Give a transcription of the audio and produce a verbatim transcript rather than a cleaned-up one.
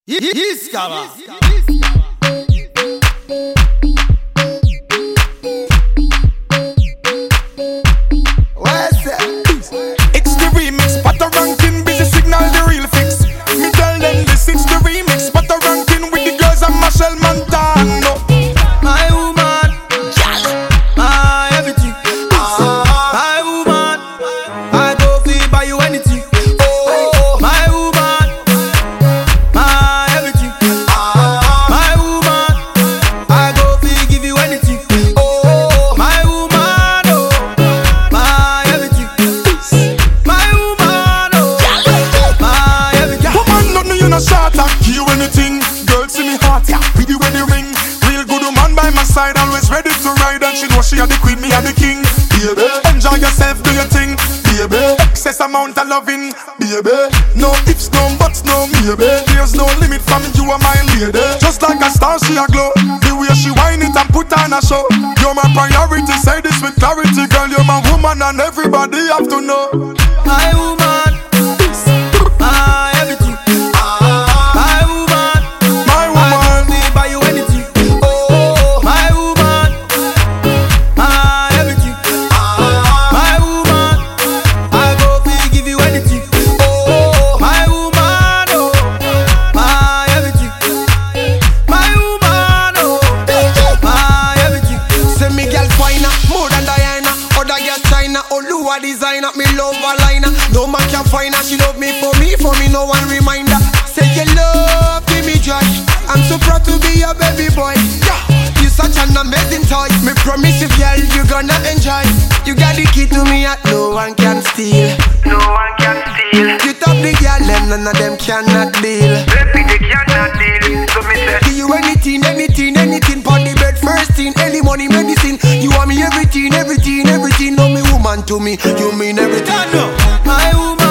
Iskaba. It's the remix, but the ranking busy signal the real fix. Me tell them this, it's the remix, but the ranking with the girls and Machel Montano. My woman, my everything. My woman, I go feel buy you anything. Oh, my woman, my everything. My woman, I go feel give you anything. Oh, my woman, oh, my everything. My woman, oh, my everything. Woman, nothing you no short, I give you anything. Girl, see me heart, yeah, with the wedding ring. Real good woman by my side, always ready to ride. And she know she are the queen, me are the king. Baby, enjoy yourself, do your thing. Baby, excess amount of loving. Baby, no ifs, no buts, no maybe. There's no limit for me, you are my lady. Just like a star, she a glow. The way she whine it and put on a show. You're my priority, say this with clarity. Girl, you're my woman and everybody have to know. My woman, my everything. My woman, My I woman, will buy you anything. Oh, my woman, my everything. My woman, I go feel give you anything. Oh, my woman, oh, my everything. My woman, oh, my everything. Send me girl finer, more than Diana. Other girl China, Oluwa designer. Me love her liner. No man can find her. She love me for me, for me no one reminder. Say your love, give me joy. I'm so proud to be your baby boy. Yeah, you such an amazing toy. Me promise you, girl, you gonna enjoy. You got the key to me, that no one can steal. No one can steal. You top the girl, them none of them cannot deal. Baby, they cannot deal. So me say, Give you anything, anything, anything. For the bed, first thing, early money, medicine. You want me everything, everything, everything. No me woman to me, you mean everything. My woman.